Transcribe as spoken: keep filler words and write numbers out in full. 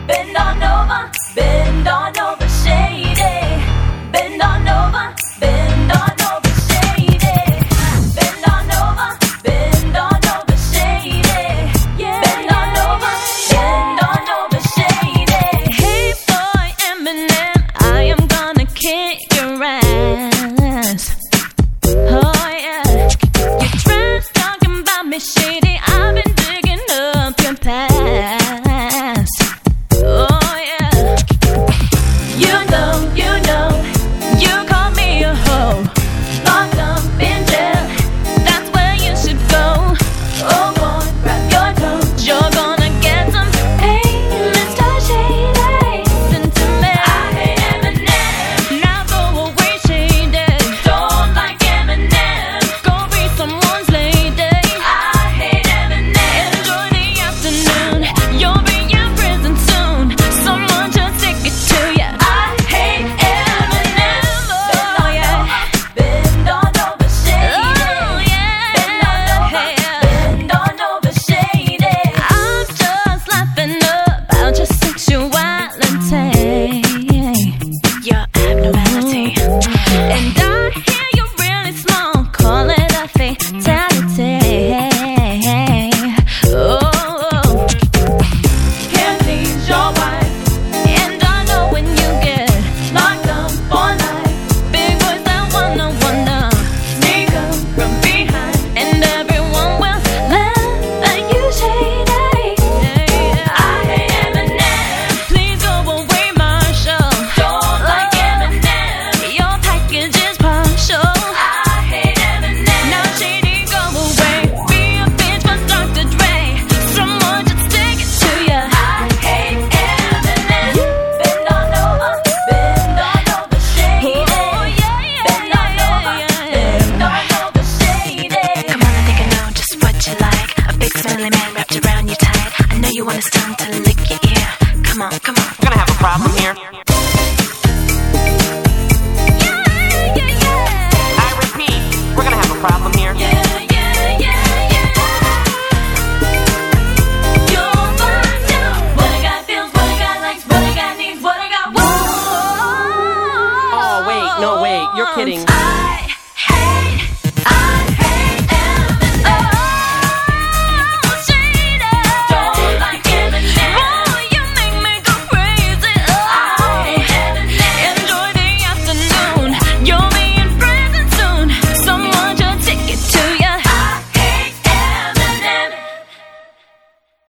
Bend on over, bend on over, shady. Bend on over, bend on over, shady. Bend on over, bend on over, shady. Bend on over, bend on over, shady. Hey boy, Eminem, I am gonna kick your ass. Oh yeah, you trash talking about me, shady. I've been digging up your past. Oh yeah, you know, you know, you call me a hoe. Locked up in jail, that's where you should go. Oh boy, grab your toe. You're gonna get some pain, Mister Shady. Listen to me. I hate Eminem. Now go away, Shady. Don't like Eminem. Go be someone's lady. I hate Eminem. Enjoy the afternoon. You'll be in prison soon. Someone just take it to ya. I hate Eminem. Oh yeah. Bend on over, shady. Oh yeah. Bend on over, bend on over, shady. I'm just laughing about your sexuality, your abnormality, and I hear you really small. Call it a fatality. Oh, can't please your wife, and I know when you get locked up for life. Big boys that wanna wanna sneak up from behind, and everyone will laugh at you, shady. I hate Eminem. Please go away, Marshall. Don't like Eminem. Your package is partial. I hate Eminem. Now, shady, go away. Be a bitch for Doctor Dre. Someone just take it to ya. I hate Eminem. Bend on over, bend on over, shady. Oh yeah, yeah, bend on over, bend on over, shady. Come on, I think I know just what you like. A big smelly man wrapped around you tight. I know you want his tongue to lick your ear. Come on, come on. We're gonna have a problem here. Yeah, yeah, yeah. I repeat, we're gonna have a problem here. Yeah.